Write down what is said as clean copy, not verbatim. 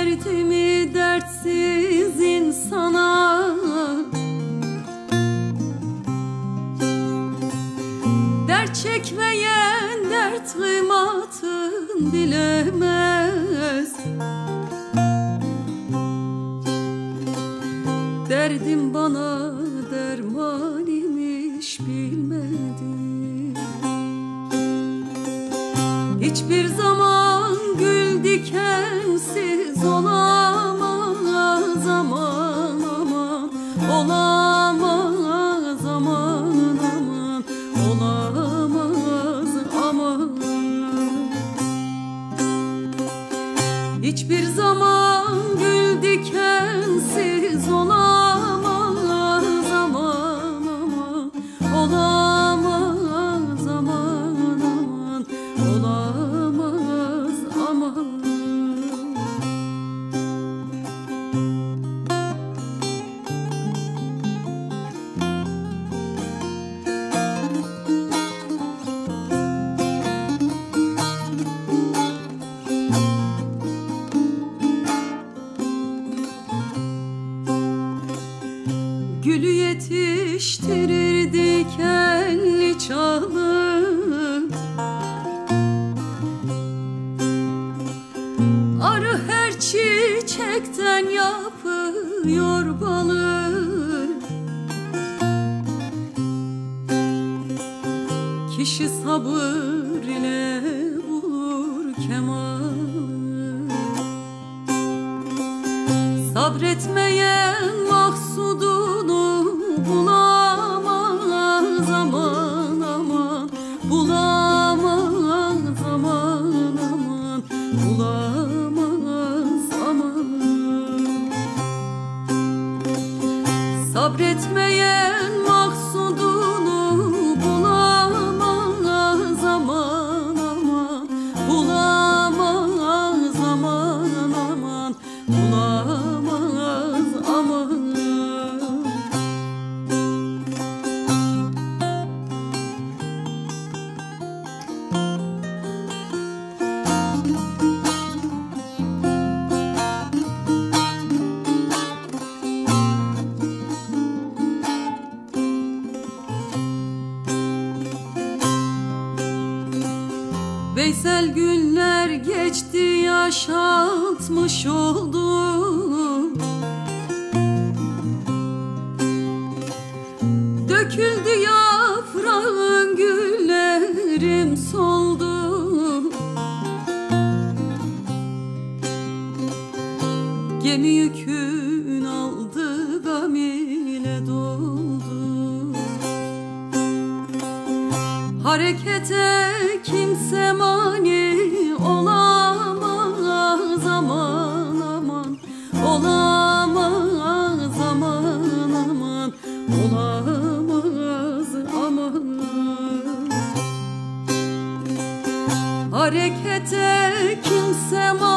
derdimi dertsiz insana, dert çekmeyen dert kıymatın bilemez. Derdim bana derman imiş bilmedim. Hiçbir zaman gül dikensiz olamaz aman aman, olamaz aman aman, olamaz aman. Hiçbir zaman gül dikensiz olamaz aman aman, olamaz aman aman, olamaz aman. Gülü yetiştirir dikenli çalı, arı her çiçekten yapıyor balı. Kişi sabır ile bulur kemalı. Sabretmeyen maksudunu bulamaz aman aman, bulamaz aman aman, bulamaz aman. Sabretmeyen maksudunu bulamaz aman aman, bulamaz aman aman, bulamaz aman. Veysel günler geçti, yaşatmış oldu. Döküldü yaprağın, güllerim soldu. Gemi yükün aldı, gam ile doldu. Harekete kimse mani olamaz aman aman, olamaz aman aman, olamaz aman. Harekete kimse mani